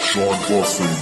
Sean Boston.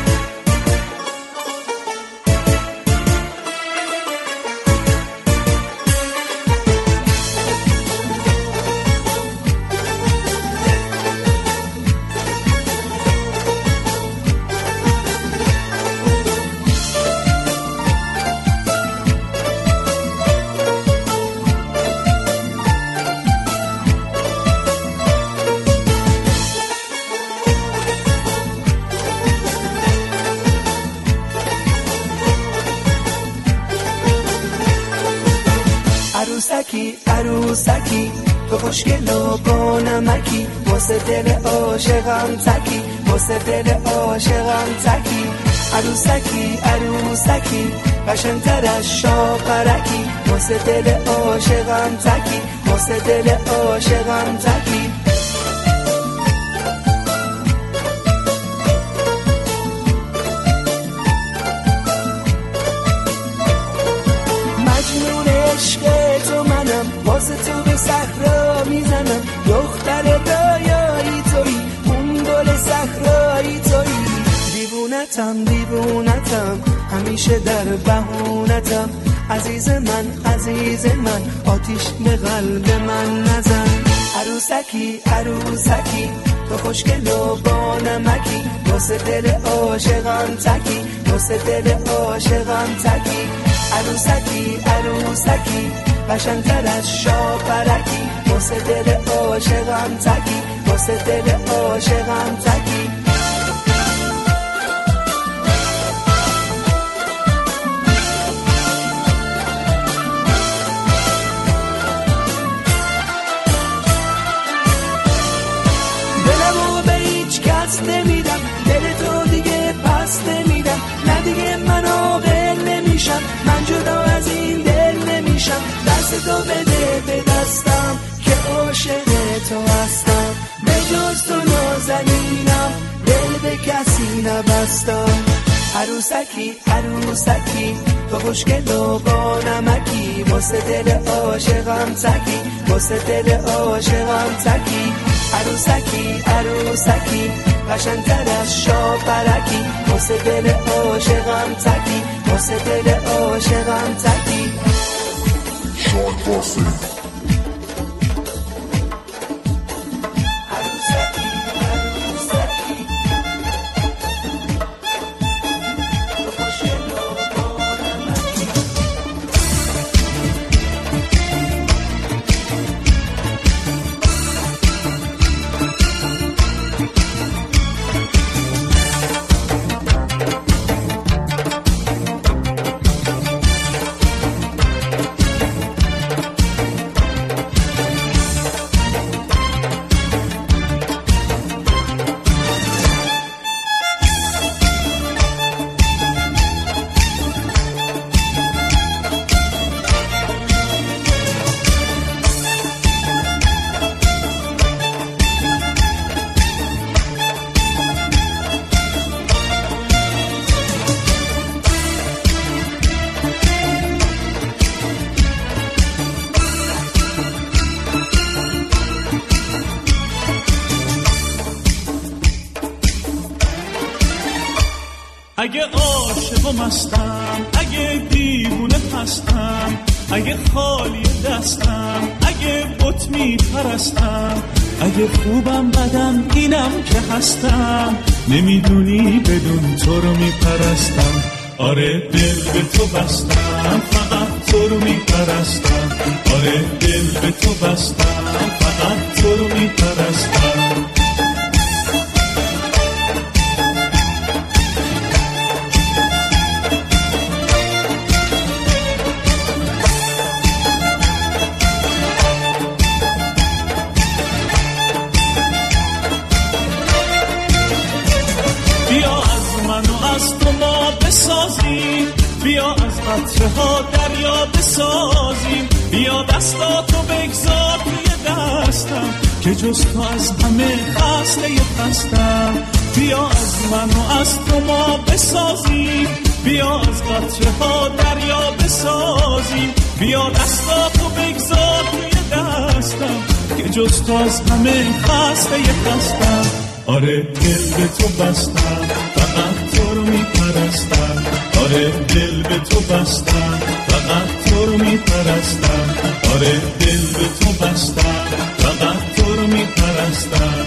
عروسکی عروسکی تو خوشگل و با نمکی واسه دل عاشقم تکی واسه دل عاشقم تکی عروسکی عروسکی قشنگتر از شاپرکی واسه دل عاشقم تکی واسه دل عاشقم تکی مجنون عشق تو منم واسه تو به صحرا میزنم دختر رویایی تویی اون گل صحرایی تویی دیوونتم دیوونتم همیشه در بهونتم عزیز من آتیش به قلب من نزن عروسکی عروسکی تو خوشگل و با نمکی واسه دل عاشقم تکی واسه دل عاشقم تکی عروسکی عروسکی قشنگتر از شاپرکی واسه دل عاشقم تکی واسه دل عاشقم تکی دلمو به هیچ کس نمیدم دل تو دیگه پس نمیدم نه دیگه منو ول نمیشم من جدا از این دل نمیشم دست تو بده به دستم که عاشق تو هستم به جز تو نازنینم دل به کسی نبستم عروسکی عروسکی تو خوشگل و با نمکی واسه دل عاشقم تکی واسه دل عاشقم تکی عروسکی عروسکی قشنگتر از شاپرکی واسه دل عاشقم تکی واسه دل عاشقم تکی Sean Boston. اگه عاشق و مستم اگه دیوونه هستم اگه خالی دستم اگه بت میپرستم اگه خوبم بدم اینم که هستم نمیدونی بدون تو رو میپرستم آره دل به تو بستم فقط تو رو میپرستم آره دل به تو بستم فقط تو رو میپرستم بیا از من و از تو ما بسازیم بیا از قطره ها دریا بسازیم بیا دستاتو بگذار توی دستم که جز تو از همه خسته پستم بیا از من و از تو ما بسازیم بیا از قطره ها دریا بسازیم بیا دستاتو بگذار توی دستم که جز تو از همه خسته پستم آره دل به تو بستم فقط تو رو میپرستم آره دل به تو بستم فقط تو رو میپرستم آره دل به تو بستم فقط تو رو میپرستم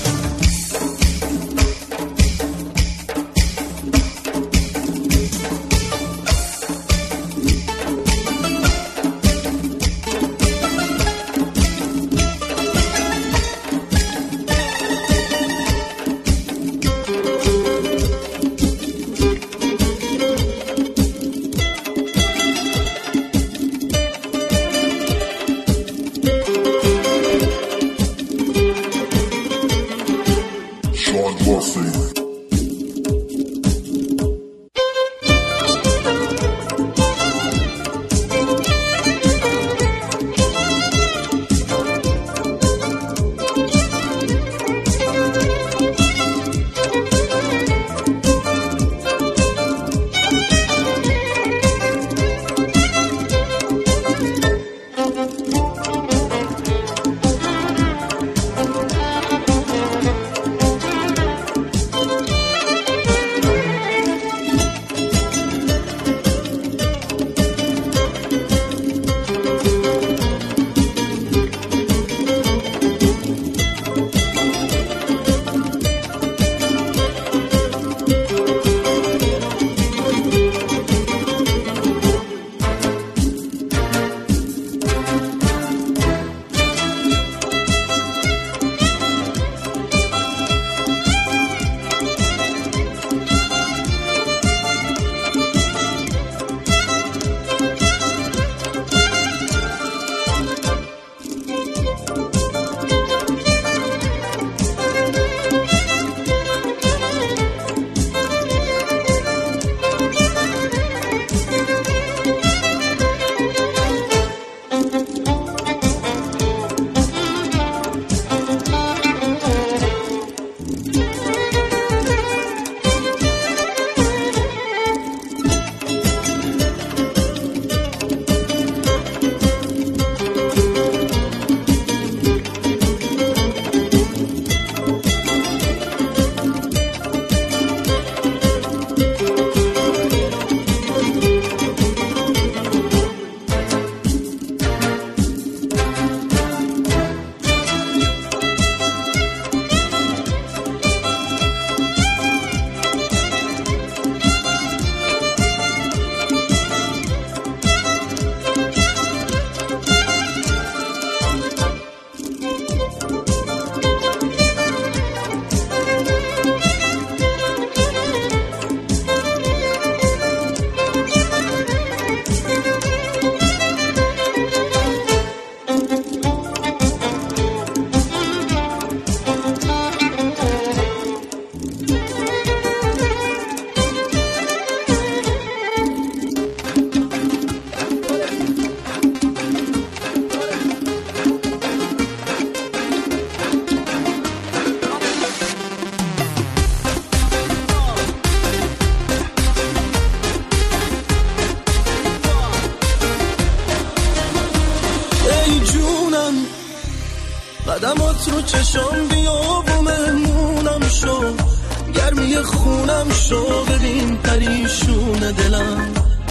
قدمات رو چشم بیاب و مهمونم شو گرمی خونم شو ببین پریشون دلم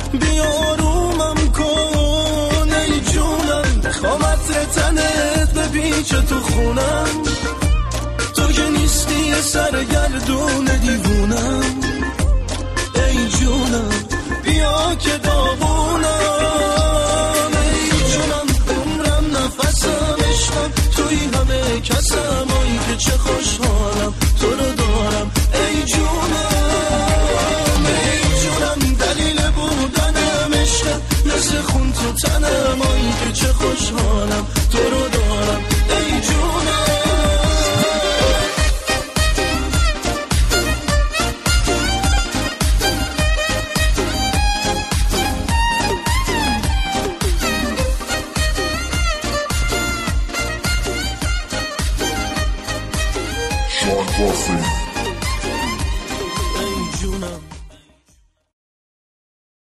بیا رومم کن ای جونم میخوام عطر تنت بپیچه تو خونم تو که نیستی یه سرگردون دیوونم ای جونم بیا که داغونم ای جونم عمرم نفسم عشقم توی همه کسم آی که چه خوشحالم تو رو دارم ای جونم دلیل بودنم عشقم مثل خون تو تنم آی که چه خوشحالم تو رو دارم ای جونم Sean Bossy.